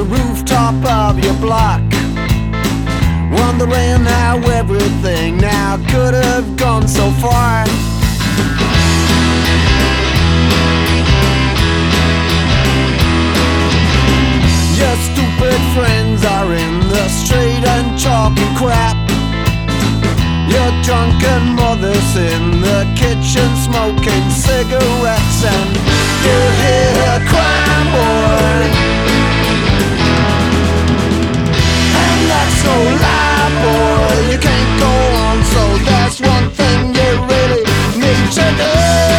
the rooftop of your block, wondering how everything now could have gone so far. Your stupid friends are in the street and talking crap. Your drunken mother's in the kitchen smoking cigarettes, and you hear her crying, boy. And that's no lie, boy. You can't go on, so that's one thing you really need to do.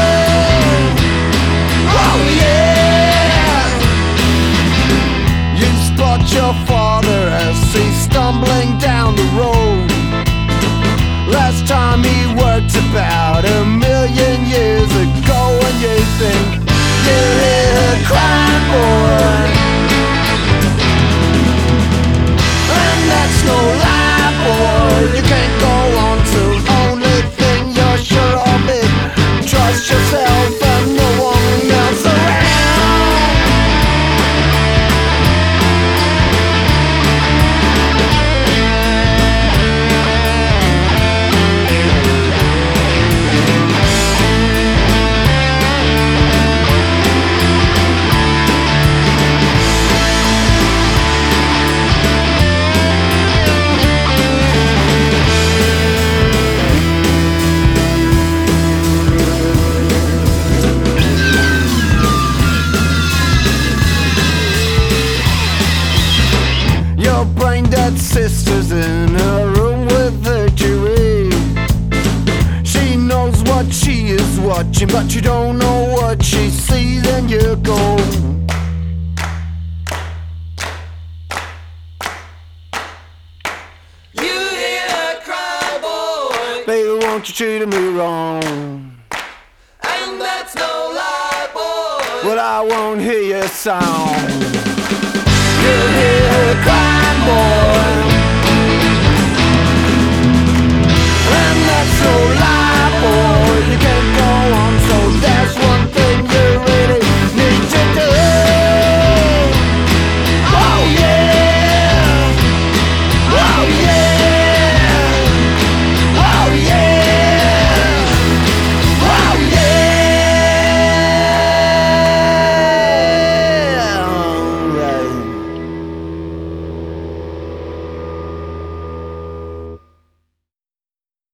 Oh yeah. You spot your father as he's stumbling down the road. Last time he worked about 1,000,000 years ago, and you think you hear her crying, boy. And that's no lie, boy. You can't go on to only thing you're sure of it. Trust yourself and no one else around. Your brain-dead sister's in a room with her jury. She knows what she is watching, but you don't know what she sees, and you go. You hear her cry, boy. Baby, won't you treat me wrong? And that's no lie, boy. But I won't hear your song.